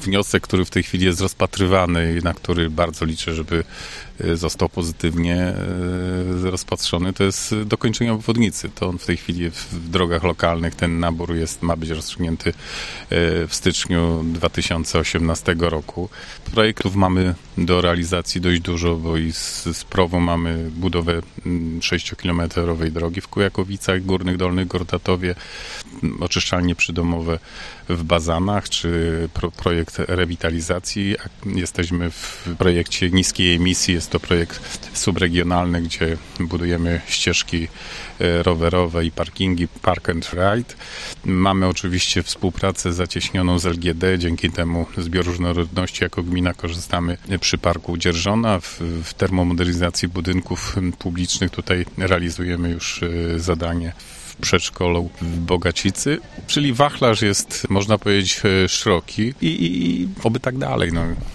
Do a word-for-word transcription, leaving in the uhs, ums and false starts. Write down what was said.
wniosek, który w tej chwili jest rozpatrywany i na który bardzo liczę, żeby został pozytywnie rozpatrzony, to jest dokończenie obwodnicy. To on w tej chwili w drogach lokalnych, ten nabór jest, ma być rozstrzygnięty w styczniu dwa tysiące osiemnastego roku. Projektów mamy do realizacji dość dużo, bo i z, z Prową mamy budowę sześciokilometrowej drogi w Kujakowicach Górnych, Dolnych Gordatowie, oczyszczalnie przydomowe w Bazanach, czy pro, projekt rewitalizacji. Jesteśmy w projekcie niskiej emisji, jest to projekt subregionalny, gdzie budujemy ścieżki rowerowe i parkingi, park and ride. Mamy oczywiście współpracę zacieśnioną z L G D, dzięki temu z bioróżnorodności jako gmina korzystamy przy Parku Dzierżona. W, w termomodernizacji budynków publicznych tutaj realizujemy już zadanie w przedszkolu w Bogacicy, czyli wachlarz jest, można powiedzieć, szeroki i, i, i oby tak dalej. No.